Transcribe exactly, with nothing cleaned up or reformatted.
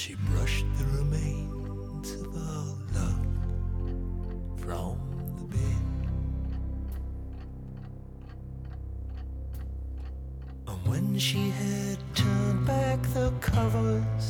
She brushed the remains of our love from the bed. And when she had turned back the covers,